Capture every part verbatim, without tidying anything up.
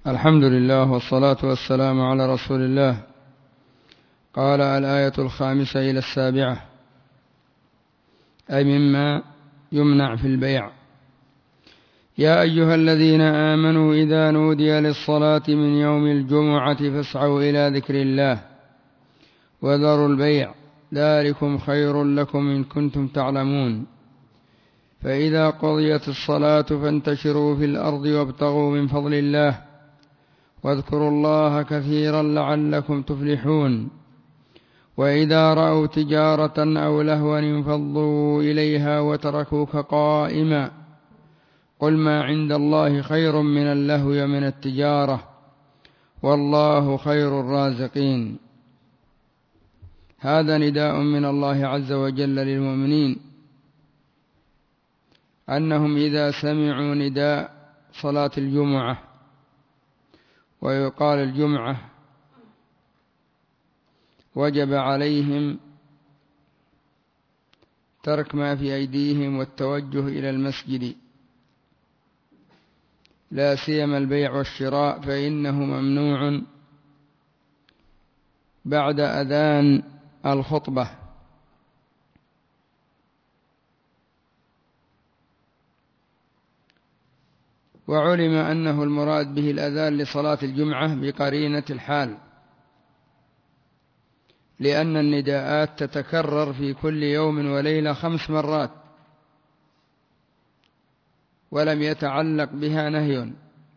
الحمد لله والصلاة والسلام على رسول الله. قال الآية الخامسة إلى السابعة، أي مما يمنع في البيع: يا أيها الذين آمنوا إذا نودي للصلاة من يوم الجمعة فاسعوا إلى ذكر الله وذروا البيع ذلكم خير لكم إن كنتم تعلمون. فإذا قضيت الصلاة فانتشروا في الأرض وابتغوا من فضل الله واذكروا الله كثيرا لعلكم تفلحون. وإذا رأوا تجارة أو لهوا انفضوا إليها وتركوك قائما قل ما عند الله خير من اللهو ومن التجارة والله خير الرازقين. هذا نداء من الله عز وجل للمؤمنين أنهم إذا سمعوا نداء صلاة الجمعة، ويقال الجمعة، وجب عليهم ترك ما في أيديهم والتوجه إلى المسجد، لا سيما البيع والشراء، فإنه ممنوع بعد أذان الخطبة. وعلم أنه المراد به الأذان لصلاة الجمعة بقرينة الحال، لأن النداءات تتكرر في كل يوم وليلة خمس مرات ولم يتعلق بها نهي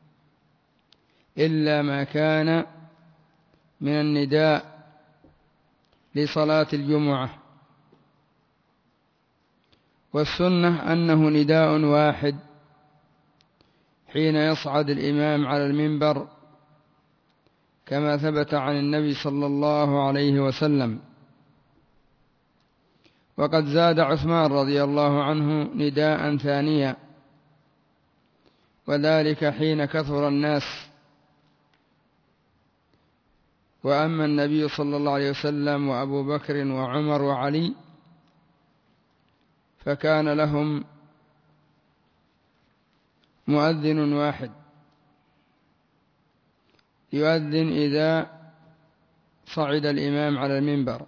إلا ما كان من النداء لصلاة الجمعة. والسنة أنه نداء واحد حين يصعد الإمام على المنبر كما ثبت عن النبي صلى الله عليه وسلم. وقد زاد عثمان رضي الله عنه نداء ثانيا، وذلك حين كثر الناس. وأما النبي صلى الله عليه وسلم وأبو بكر وعمر وعلي فكان لهم مؤذن واحد يؤذن إذا صعد الإمام على المنبر.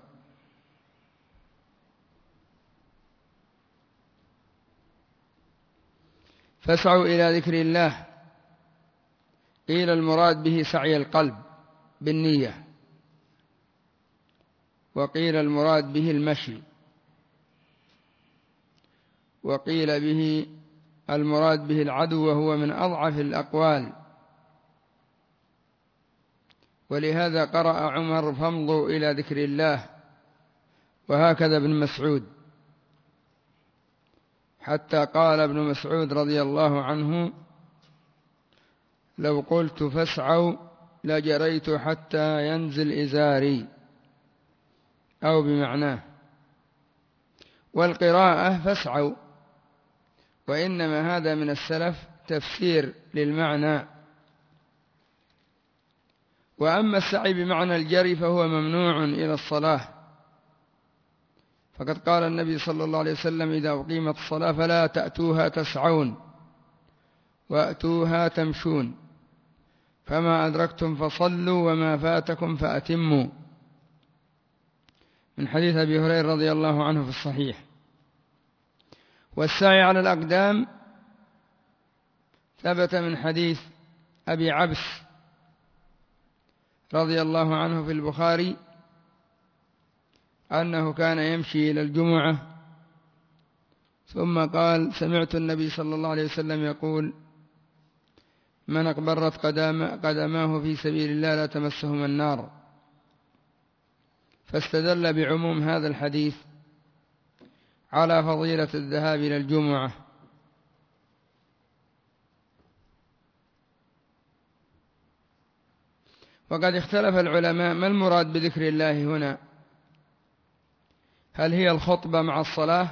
فاسعوا إلى ذكر الله، قيل المراد به سعي القلب بالنية، وقيل المراد به المشي، وقيل به المراد به العدو، وهو من أضعف الأقوال. ولهذا قرأ عمر فامضوا إلى ذكر الله، وهكذا ابن مسعود، حتى قال ابن مسعود رضي الله عنه: لو قلت فاسعوا لجريت حتى ينزل إزاري، أو بمعناه. والقراءة فاسعوا، وإنما هذا من السلف تفسير للمعنى. وأما السعي بمعنى الجري فهو ممنوع إلى الصلاة، فقد قال النبي صلى الله عليه وسلم: إذا أقيمت الصلاة فلا تأتوها تسعون وأتوها تمشون، فما أدركتم فصلوا وما فاتكم فأتموا، من حديث أبي هريرة رضي الله عنه في الصحيح. والسعي على الأقدام ثبت من حديث أبي عبس رضي الله عنه في البخاري أنه كان يمشي إلى الجمعة ثم قال: سمعت النبي صلى الله عليه وسلم يقول: من اقبرت قدماه في سبيل الله لا تمسهما النار. فاستدل بعموم هذا الحديث على فضيلة الذهاب إلى الجمعة. وقد اختلف العلماء ما المراد بذكر الله هنا، هل هي الخطبة مع الصلاة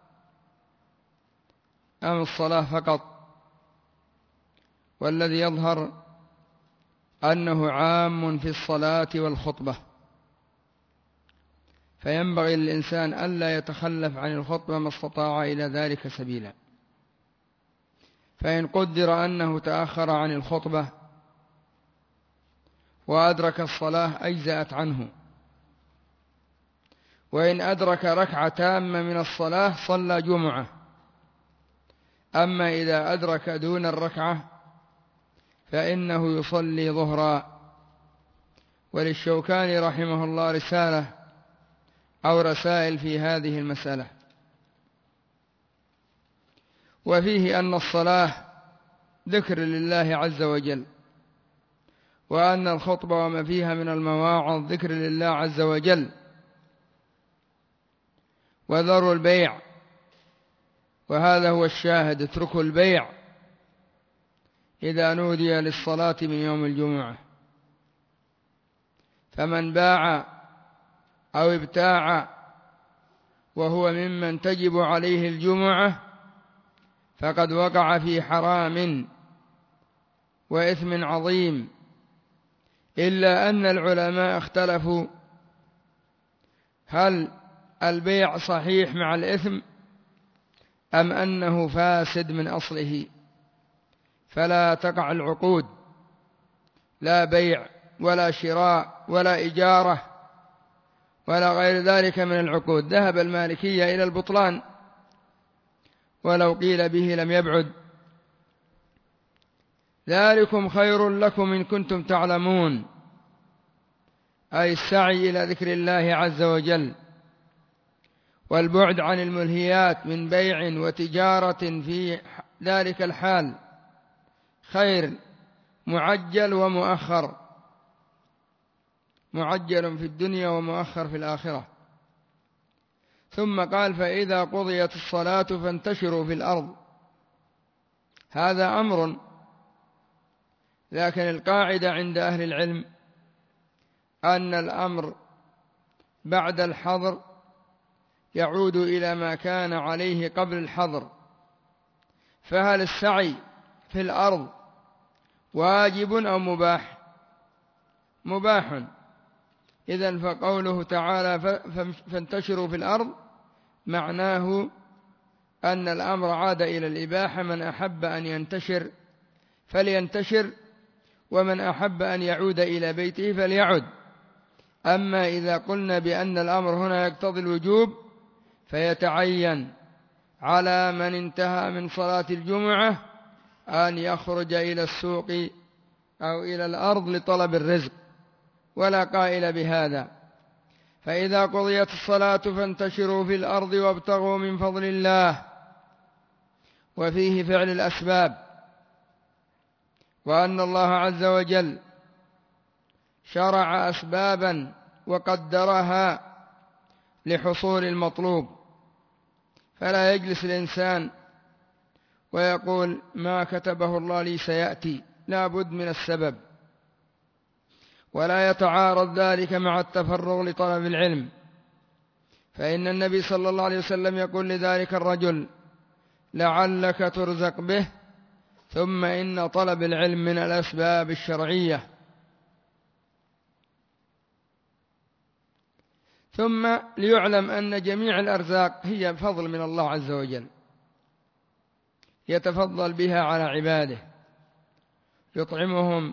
أم الصلاة فقط؟ والذي يظهر أنه عام في الصلاة والخطبة، فينبغي للإنسان ألا يتخلف عن الخطبة ما استطاع إلى ذلك سبيلا. فإن قدر أنه تأخر عن الخطبة وأدرك الصلاة أجزأت عنه، وإن أدرك ركعة تامة من الصلاة صلى جمعة. أما إذا أدرك دون الركعة فإنه يصلي ظهرا. وللشوكاني رحمه الله رسالة أو رسائل في هذه المسألة. وفيه أن الصلاة ذكر لله عز وجل، وأن الخطبة وما فيها من المواعظ ذكر لله عز وجل. وذروا البيع، وهذا هو الشاهد، اتركوا البيع إذا نودي للصلاة من يوم الجمعة. فمن باع أو ابتاع وهو ممن تجب عليه الجمعة فقد وقع في حرام وإثم عظيم، إلا أن العلماء اختلفوا هل البيع صحيح مع الإثم أم أنه فاسد من أصله، فلا تقع العقود، لا بيع ولا شراء ولا إجارة ولا غير ذلك من العقود. ذهب المالكية إلى البطلان، ولو قيل به لم يبعد. ذلكم خير لكم إن كنتم تعلمون، أي السعي إلى ذكر الله عز وجل، والبعد عن الملهيات من بيع وتجارة في ذلك الحال خير معجل ومؤخر، معجل في الدنيا ومؤخر في الآخرة. ثم قال فإذا قضيت الصلاة فانتشروا في الأرض. هذا أمر، لكن القاعدة عند أهل العلم أن الأمر بعد الحظر يعود إلى ما كان عليه قبل الحظر. فهل السعي في الأرض واجب أو مباح؟ مباح. إذن فقوله تعالى فانتشروا في الأرض معناه أن الأمر عاد إلى الإباحة. من أحب أن ينتشر فلينتشر، ومن أحب أن يعود إلى بيته فليعد. أما إذا قلنا بأن الأمر هنا يقتضي الوجوب فيتعين على من انتهى من صلاة الجمعة أن يخرج إلى السوق أو إلى الأرض لطلب الرزق، ولا قائل بهذا. فإذا قضيت الصلاة فانتشروا في الأرض وابتغوا من فضل الله. وفيه فعل الأسباب، وأن الله عز وجل شرع أسبابا وقدرها لحصول المطلوب. فلا يجلس الإنسان ويقول ما كتبه الله لي سيأتي، لا بد من السبب. ولا يتعارض ذلك مع التفرغ لطلب العلم، فإن النبي صلى الله عليه وسلم يقول لذلك الرجل لعلك ترزق به، ثم إن طلب العلم من الأسباب الشرعية. ثم ليعلم أن جميع الأرزاق هي فضل من الله عز وجل يتفضل بها على عباده، يطعمهم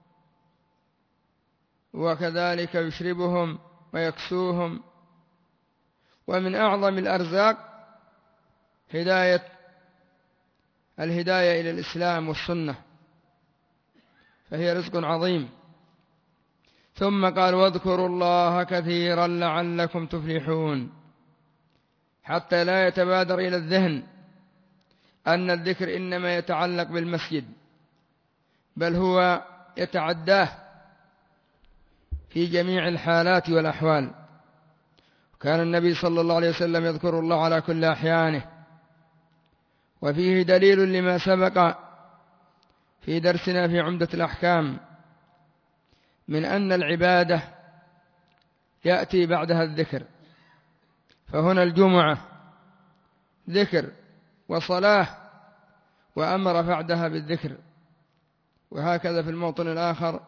وكذلك يشربهم ويكسوهم. ومن أعظم الأرزاق هداية الهداية إلى الإسلام والسنة، فهي رزق عظيم. ثم قال واذكروا الله كثيرا لعلكم تفلحون، حتى لا يتبادر إلى الذهن أن الذكر إنما يتعلق بالمسجد، بل هو يتعداه في جميع الحالات والأحوال. كان النبي صلى الله عليه وسلم يذكر الله على كل أحيانه. وفيه دليل لما سبق في درسنا في عمدة الأحكام من أن العبادة يأتي بعدها الذكر. فهنا الجمعة ذكر وصلاة، وأمر بعدها بالذكر. وهكذا في الموطن الآخر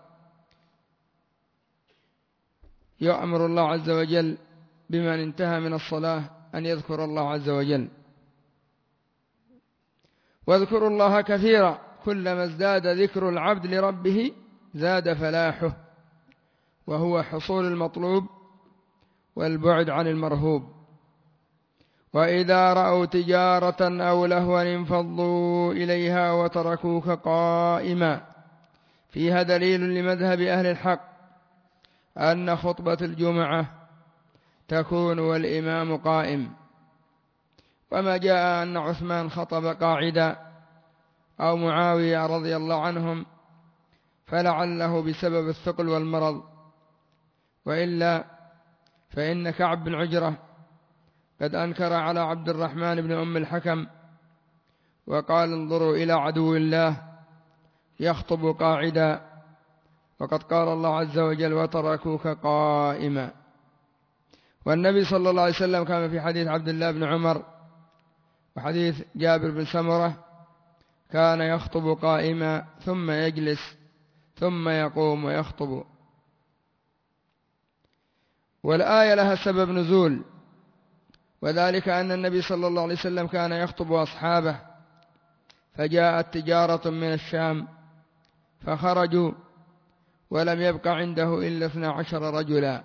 يأمر الله عز وجل بمن انتهى من الصلاة أن يذكر الله عز وجل. واذكروا الله كثيرا، كلما ازداد ذكر العبد لربه زاد فلاحه. وهو حصول المطلوب والبعد عن المرهوب. وإذا رأوا تجارة أو لهوا انفضوا إليها وتركوك قائما. فيها دليل لمذهب أهل الحق أن خطبة الجمعة تكون والإمام قائم، وما جاء أن عثمان خطب قاعدا أو معاوية رضي الله عنهم فلعله بسبب الثقل والمرض، وإلا فإن كعب بن عجرة قد أنكر على عبد الرحمن بن أم الحكم وقال انظروا إلى عدو الله يخطب قاعدا، وقد قال الله عز وجل وتركوك قائما. والنبي صلى الله عليه وسلم كان في حديث عبد الله بن عمر وحديث جابر بن سمرة كان يخطب قائما ثم يجلس ثم يقوم ويخطب. والآية لها سبب نزول، وذلك أن النبي صلى الله عليه وسلم كان يخطب أصحابه، فجاءت تجارة من الشام فخرجوا ولم يبق عنده إلا اثنا عشر رجلا.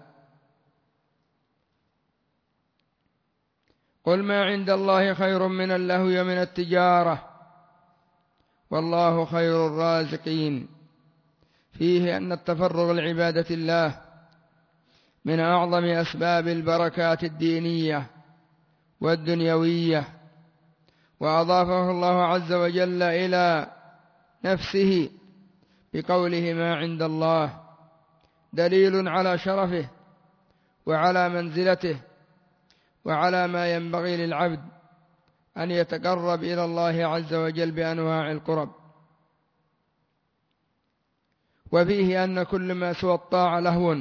قل ما عند الله خير من اللهو ومن التجارة والله خير الرازقين. فيه أن التفرغ لعبادة الله من أعظم أسباب البركات الدينية والدنيوية، وأضافه الله عز وجل إلى نفسه بقوله ما عند الله، دليل على شرفه وعلى منزلته وعلى ما ينبغي للعبد أن يتقرب إلى الله عز وجل بأنواع القرب. وفيه أن كل ما سوى الطاعة لهو،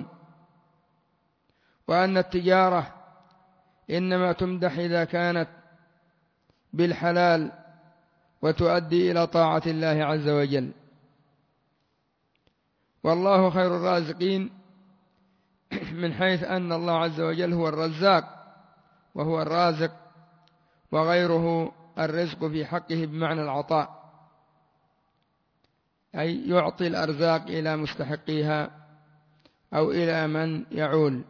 وأن التجارة إنما تمدح إذا كانت بالحلال وتؤدي إلى طاعة الله عز وجل. والله خير الرازقين من حيث أن الله عز وجل هو الرزاق وهو الرازق، وغيره الرزق في حقه بمعنى العطاء، أي يعطي الأرزاق إلى مستحقيها أو إلى من يعول.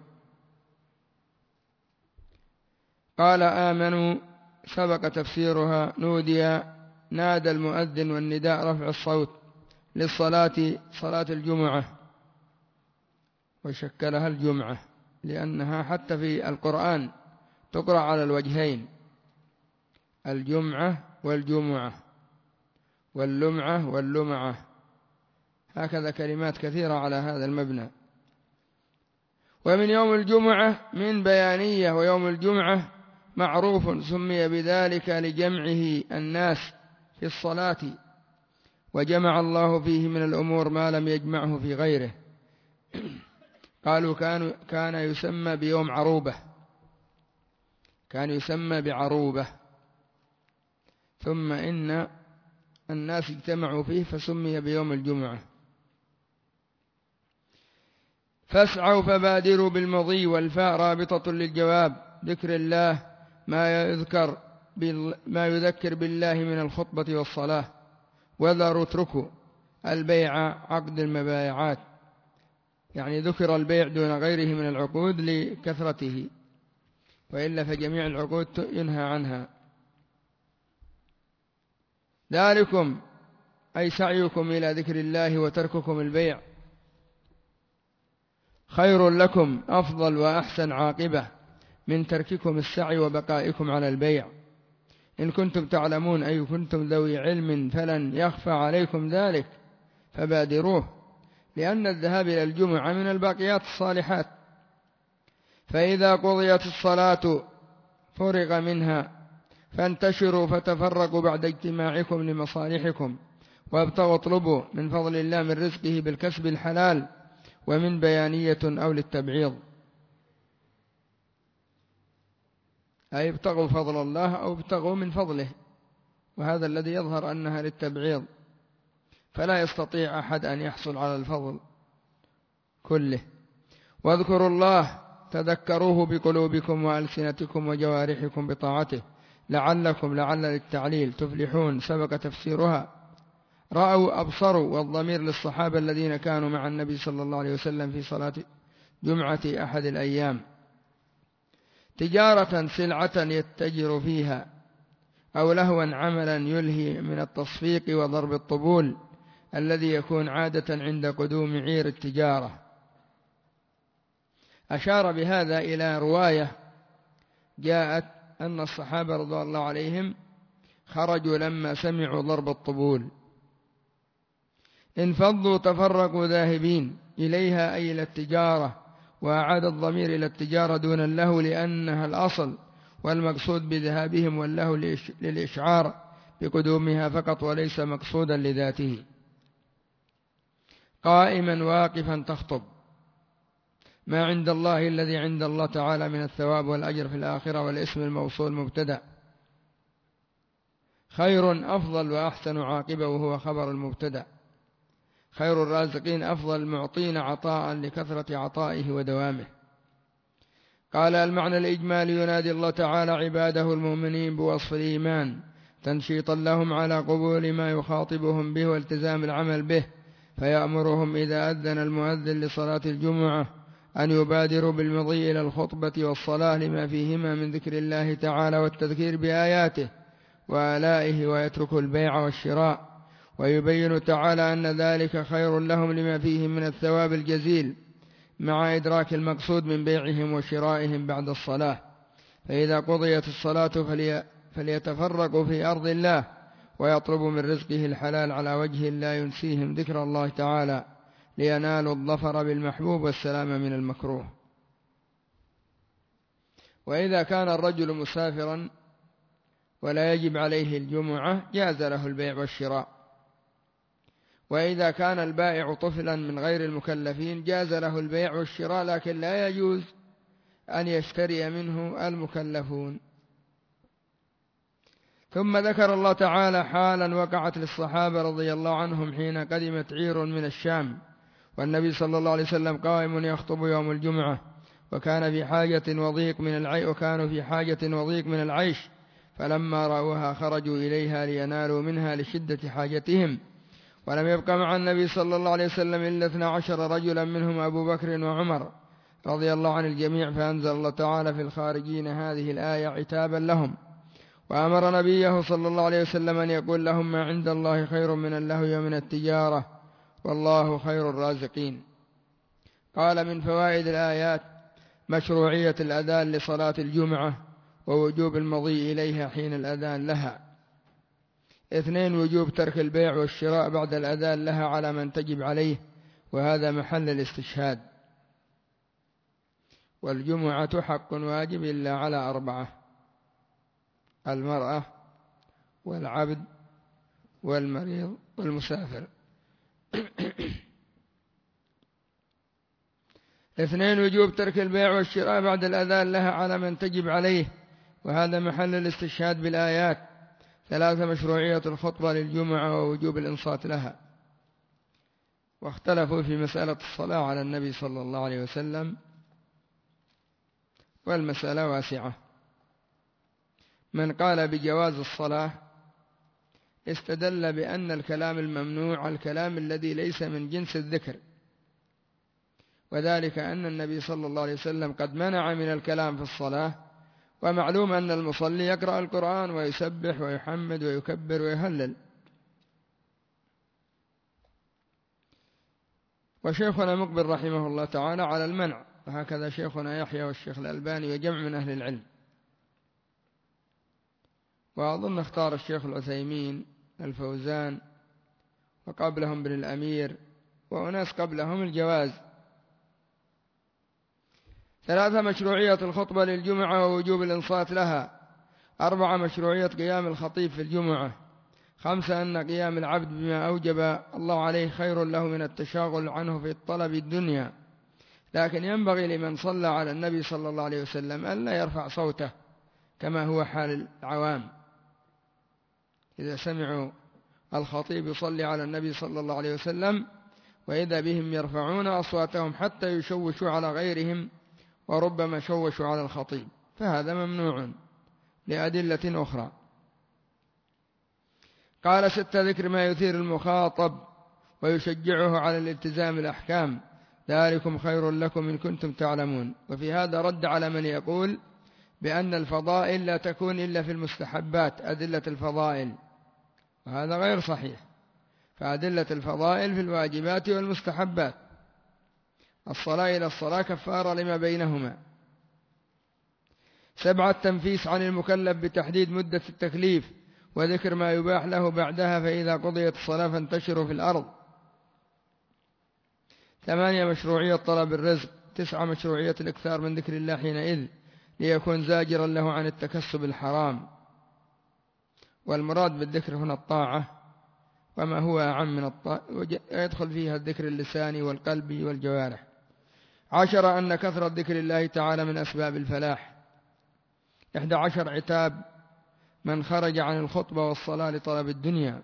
قال آمنوا سبق تفسيرها، نودي نادى المؤذن، والنداء رفع الصوت للصلاة صلاة الجمعة، وشكلها الجمعة لأنها حتى في القرآن تقرأ على الوجهين، الجمعة والجمعة واللمعة واللمعة، هكذا كلمات كثيرة على هذا المبنى. ومن يوم الجمعة من بيانية، ويوم الجمعة معروف سمي بذلك لجمعه الناس في الصلاة، وجمع الله فيه من الأمور ما لم يجمعه في غيره. قالوا كان, كان يسمى بيوم عروبة، كان يسمى بعروبة، ثم إن الناس اجتمعوا فيه فسمي بيوم الجمعة. فاسعوا فبادروا بالمضي، والفاء رابطة للجواب، ذكر الله ما يذكر ما يذكر بالله من الخطبة والصلاة. وذروا اتركوا البيع عقد المبايعات، يعني ذكر البيع دون غيره من العقود لكثرته، وإلا فجميع العقود ينهى عنها. ذلكم أي سعيكم إلى ذكر الله وترككم البيع خير لكم، أفضل وأحسن عاقبة من ترككم السعي وبقائكم على البيع. إن كنتم تعلمون أي كنتم ذوي علم فلن يخفى عليكم ذلك فبادروه، لأن الذهاب إلى الجمعة من الباقيات الصالحات. فإذا قضيت الصلاة فرغ منها فانتشروا فتفرقوا بعد اجتماعكم لمصالحكم، وابتغوا اطلبوا من فضل الله من رزقه بالكسب الحلال، ومن بيانية أو للتبعيض، أي ابتغوا فضل الله أو ابتغوا من فضله، وهذا الذي يظهر أنها للتبعيض، فلا يستطيع أحد أن يحصل على الفضل كله. واذكروا الله تذكروه بقلوبكم وألسنتكم وجوارحكم بطاعته لعلكم لعل للتعليل تفلحون، سبق تفسيرها. رأوا أبصروا، والضمير للصحابة الذين كانوا مع النبي صلى الله عليه وسلم في صلاة جمعة أحد الأيام، تجارة سلعة يتجر فيها، أو لهوا عملا يلهي من التصفيق وضرب الطبول الذي يكون عادة عند قدوم عير التجارة. أشار بهذا إلى رواية جاءت أن الصحابة رضي الله عليهم خرجوا لما سمعوا ضرب الطبول، انفضوا تفرقوا ذاهبين إليها أي إلى التجارة، وأعاد الضمير إلى التجارة دون اللهو لأنها الأصل، والمقصود بذهابهم واللهو للإشعار بقدومها فقط وليس مقصودا لذاته. قائما واقفا تخطب، ما عند الله الذي عند الله تعالى من الثواب والأجر في الآخرة، والاسم الموصول مبتدأ، خير أفضل وأحسن عاقبة وهو خبر المبتدأ، خير الرازقين أفضل المعطين عطاء لكثرة عطائه ودوامه. قال المعنى الإجمالي ينادي الله تعالى عباده المؤمنين بوصف الإيمان تنشيطا لهم على قبول ما يخاطبهم به والتزام العمل به، فيأمرهم إذا أذن المؤذن لصلاة الجمعة أن يبادروا بالمضي إلى الخطبة والصلاة لما فيهما من ذكر الله تعالى والتذكير بآياته وآلائه، ويتركوا البيع والشراء، ويبين تعالى أن ذلك خير لهم لما فيه من الثواب الجزيل، مع إدراك المقصود من بيعهم وشرائهم بعد الصلاة. فإذا قضيت الصلاة فلي فليتفرقوا في أرض الله ويطلبوا من رزقه الحلال على وجه لا ينسيهم ذكر الله تعالى، لينالوا الظفر بالمحبوب والسلام من المكروه. وإذا كان الرجل مسافرا ولا يجب عليه الجمعة جاز له البيع والشراء، وإذا كان البائع طفلا من غير المكلفين جاز له البيع والشراء، لكن لا يجوز أن يشتري منه المكلفون. ثم ذكر الله تعالى حالا وقعت للصحابة رضي الله عنهم حين قدمت عير من الشام، والنبي صلى الله عليه وسلم قائم يخطب يوم الجمعة، وكان في حاجة وضيق من العيش وكانوا في حاجة وضيق من العيش، فلما رأوها خرجوا إليها لينالوا منها لشدة حاجتهم، ولم يبق مع النبي صلى الله عليه وسلم إلا اثنا عشر رجلا منهم أبو بكر وعمر رضي الله عن الجميع، فأنزل الله تعالى في الخارجين هذه الآية عتابا لهم، وأمر نبيه صلى الله عليه وسلم أن يقول لهم ما عند الله خير من اللهو ومن التجارة والله خير الرازقين. قال من فوائد الآيات مشروعية الأذان لصلاة الجمعة ووجوب المضي إليها حين الأذان لها. اثنين وجوب ترك البيع والشراء بعد الأذان لها على من تجب عليه، وهذا محل الاستشهاد. والجمعة حق واجب إلا على أربعة: المرأة والعبد والمريض والمسافر. اثنين وجوب ترك البيع والشراء بعد الأذان لها على من تجب عليه، وهذا محل الاستشهاد بالآيات. ثلاثة مشروعية الخطبة للجمعة ووجوب الإنصات لها. واختلفوا في مسألة الصلاة على النبي صلى الله عليه وسلم، والمسألة واسعة. من قال بجواز الصلاة استدل بأن الكلام الممنوع الكلام الذي ليس من جنس الذكر، وذلك أن النبي صلى الله عليه وسلم قد منع من الكلام في الصلاة، ومعلوم أن المصلي يقرأ القرآن ويسبح ويحمد ويكبر ويهلل. وشيخنا مقبل رحمه الله تعالى على المنع، وهكذا شيخنا يحيى والشيخ الألباني وجمع من أهل العلم. وأظن اختار الشيخ العثيمين الفوزان، وقبلهم بن الأمير، وأناس قبلهم الجواز. ثلاثة مشروعية الخطبة للجمعة ووجوب الإنصات لها. أربعة مشروعية قيام الخطيب في الجمعة. خمسة أن قيام العبد بما أوجب الله عليه خير له من التشاغل عنه في الطلب الدنيا، لكن ينبغي لمن صلى على النبي صلى الله عليه وسلم أن لا يرفع صوته كما هو حال العوام. إذا سمعوا الخطيب يصلي على النبي صلى الله عليه وسلم وإذا بهم يرفعون أصواتهم حتى يشوشوا على غيرهم، وربما شوشوا على الخطيب، فهذا ممنوع لأدلة أخرى. قال ستة ذكر ما يثير المخاطب ويشجعه على الالتزام الأحكام. ذلكم خير لكم إن كنتم تعلمون. وفي هذا رد على من يقول بأن الفضائل لا تكون إلا في المستحبات، أدلة الفضائل، وهذا غير صحيح، فأدلة الفضائل في الواجبات والمستحبات. الصلاة إلى الصلاة كفارة لما بينهما. سبعة تنفيس عن المكلف بتحديد مدة التكليف وذكر ما يباح له بعدها، فإذا قضيت الصلاة فانتشروا في الأرض. ثمانية مشروعية طلب الرزق. تسعة مشروعية الإكثار من ذكر الله حينئذ ليكون زاجرا له عن التكسب الحرام، والمراد بالذكر هنا الطاعة، وما هو أعم من الطاعة يدخل فيها الذكر اللساني والقلبي والجوارح. عشرة أن كثرة ذكر الله تعالى من أسباب الفلاح. إحدى عشر عتاب من خرج عن الخطبة والصلاة لطلب الدنيا.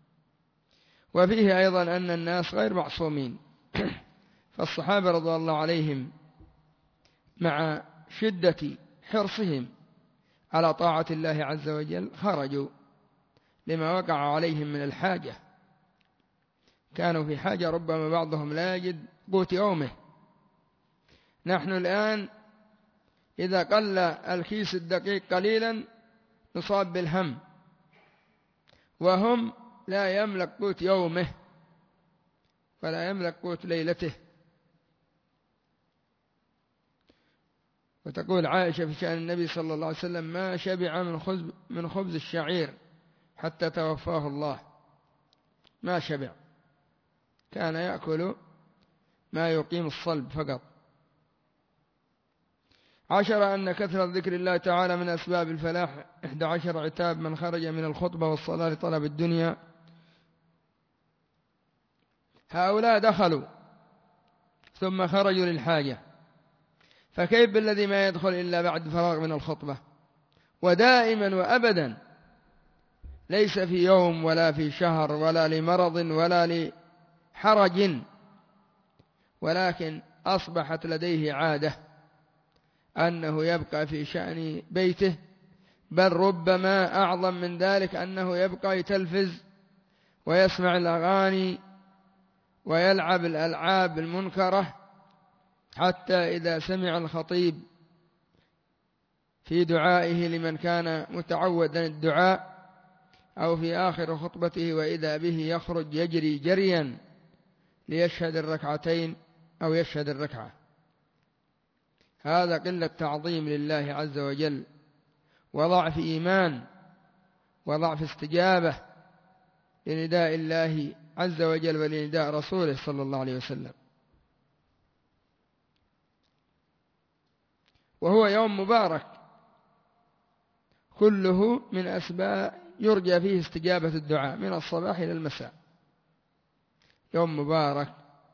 وفيه أيضا أن الناس غير معصومين، فالصحابة رضي الله عليهم مع شدة حرصهم على طاعة الله عز وجل خرجوا لما وقع عليهم من الحاجة، كانوا في حاجة، ربما بعضهم لا يجد قوت يومه. نحن الآن إذا قل الكيس الدقيق قليلا نصاب بالهم، وهم لا يملك قوت يومه ولا يملك قوت ليلته. وتقول عائشة في شأن النبي صلى الله عليه وسلم: ما شبع من خبز, من خبز الشعير حتى توفاه الله، ما شبع، كان يأكل ما يقيم الصلب فقط. عشر أن كثرة ذكر الله تعالى من أسباب الفلاح. إحدى عشر عتاب من خرج من الخطبة والصلاة لطلب الدنيا. هؤلاء دخلوا ثم خرجوا للحاجة، فكيف بالذي ما يدخل إلا بعد فراغ من الخطبة؟ ودائما وأبدا، ليس في يوم ولا في شهر ولا لمرض ولا لحرج، ولكن أصبحت لديه عادة أنه يبقى في شأن بيته، بل ربما أعظم من ذلك أنه يبقى يتلفز ويسمع الأغاني ويلعب الألعاب المنكرة، حتى إذا سمع الخطيب في دعائه لمن كان متعودا الدعاء أو في آخر خطبته وإذا به يخرج يجري جريا ليشهد الركعتين أو يشهد الركعة. هذا قلة تعظيم لله عز وجل، وضعف إيمان، وضعف استجابة لنداء الله عز وجل ولنداء رسوله صلى الله عليه وسلم. وهو يوم مبارك كله من أسباب يرجى فيه استجابة الدعاء من الصباح إلى المساء. يوم مبارك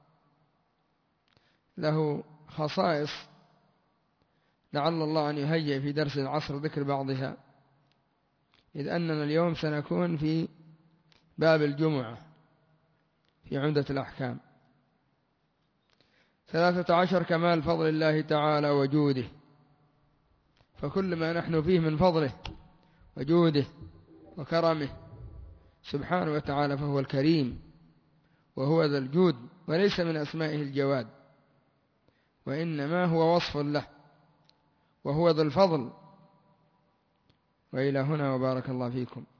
له خصائص لعل الله أن يهيئ في درس العصر ذكر بعضها، إذ أننا اليوم سنكون في باب الجمعة في عمدة الأحكام. ثلاثة عشر كمال فضل الله تعالى وجوده. فكل ما نحن فيه من فضله وجوده وكرمه سبحانه وتعالى فهو الكريم، وهو ذا الجود، وليس من أسمائه الجواد، وإنما هو وصف له، وهو ذا الفضل. وإلى هنا وبارك الله فيكم.